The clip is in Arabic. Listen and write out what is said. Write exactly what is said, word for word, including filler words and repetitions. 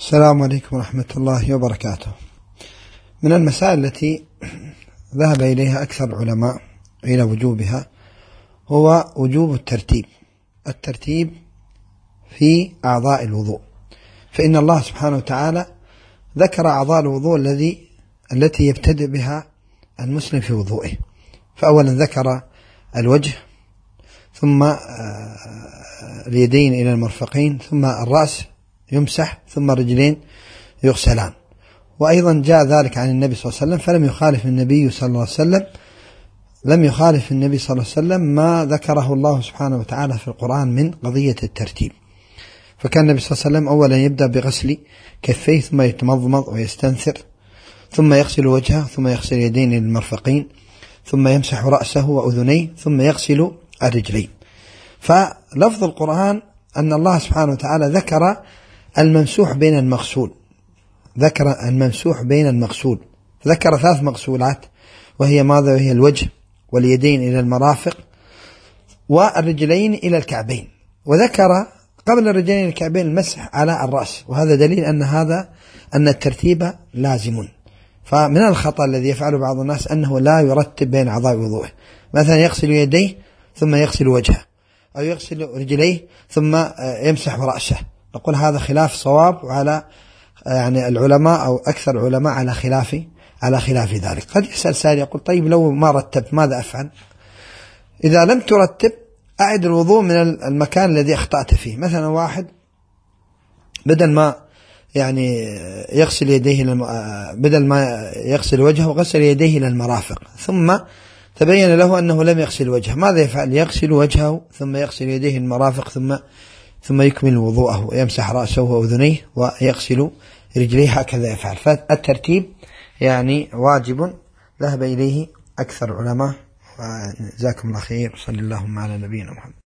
السلام عليكم ورحمة الله وبركاته. من المسائل التي ذهب إليها أكثر العلماء إلى وجوبها هو وجوب الترتيب الترتيب في أعضاء الوضوء، فإن الله سبحانه وتعالى ذكر أعضاء الوضوء الذي التي يبتدئ بها المسلم في وضوئه، فأولا ذكر الوجه، ثم اليدين إلى المرفقين، ثم الرأس يمسح، ثم رجلين يغسلان. وأيضا جاء ذلك عن النبي صلى الله عليه وسلم، فلم يخالف النبي صلى الله عليه وسلم لم يخالف النبي صلى الله عليه وسلم ما ذكره الله سبحانه وتعالى في القرآن من قضية الترتيب. فكان النبي صلى الله عليه وسلم أولا يبدأ بغسل كفيه، ثم يتمضمض ويستنثر، ثم يغسل وجهه، ثم يغسل يدين المرفقين، ثم يمسح رأسه وأذنيه، ثم يغسل الرجلين. فلفظ القرآن أن الله سبحانه وتعالى ذكر الممسوح بين المغسول ذكر الممسوح بين المغسول ذكر ثلاث مغسولات، وهي ماذا؟ وهي الوجه واليدين إلى المرافق والرجلين إلى الكعبين، وذكر قبل الرجلين إلى الكعبين المسح على الرأس، وهذا دليل أن هذا أن الترتيب لازم. فمن الخطأ الذي يفعله بعض الناس أنه لا يرتب بين أعضاء وضوءه، مثلا يغسل يديه ثم يغسل وجهه، أو يغسل رجليه ثم يمسح رأسه. نقول هذا خلاف صواب، وعلى يعني العلماء أو أكثر العلماء على خلاف على خلاف ذلك. قد يسأل سائل يقول طيب لو ما رتبت ماذا أفعل؟ إذا لم ترتب أعد الوضوء من المكان الذي أخطأت فيه. مثلا واحد بدل ما يعني يغسل يديه بدل ما يغسل وجهه غسل يديه إلى المرافق، ثم تبين له أنه لم يغسل وجهه، ماذا يفعل؟ يغسل وجهه ثم يغسل يديه المرافق، ثم ثم يكمل وضوءه ويمسح رأسه وأذنيه ويغسل رجليه، هكذا يفعل. فالترتيب يعني واجب ذهب إليه أكثر العلماء. جزاكم الله خير، صلى الله على نبينا محمد.